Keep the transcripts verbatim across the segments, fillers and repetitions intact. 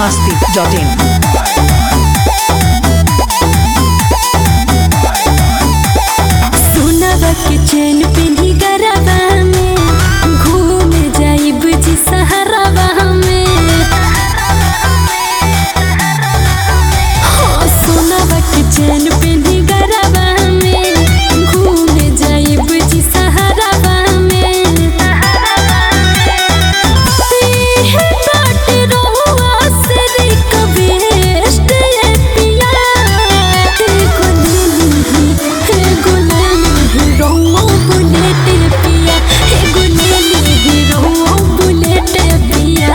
masti dot in. सोनावा के चैन पेन्ही गरबा में घूमे जाइब जी सहरवा में। हाँ, सोनावा के चैन पेन्ही गरबा में घूमे जाइब जी सहरवा में। एहे बाटे रहुआ से रिक्वेस्ट ये पिया, एगो ले लीही, एगो ले लीही रहुआ बुलेट पिया, एगो ले लीही रहुआ बुलेट पिया।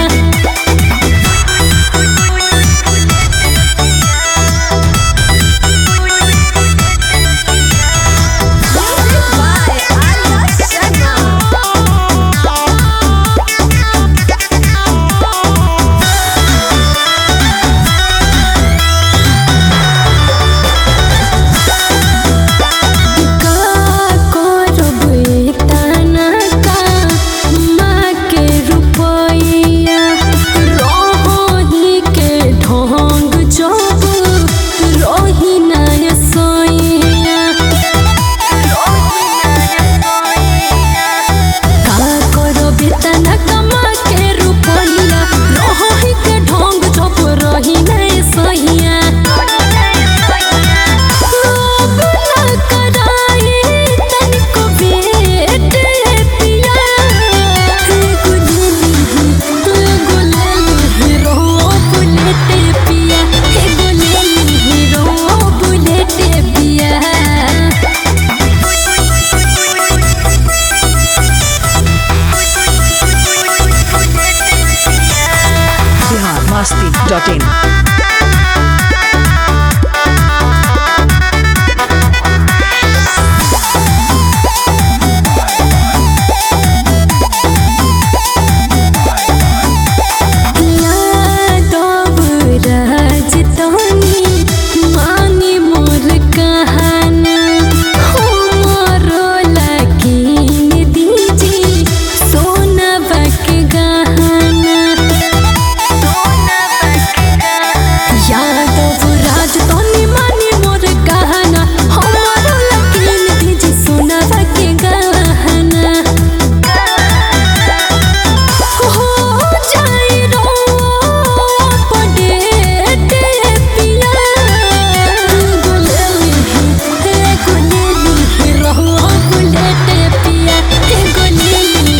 masti dot in.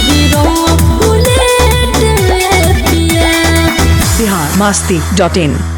masti dot in.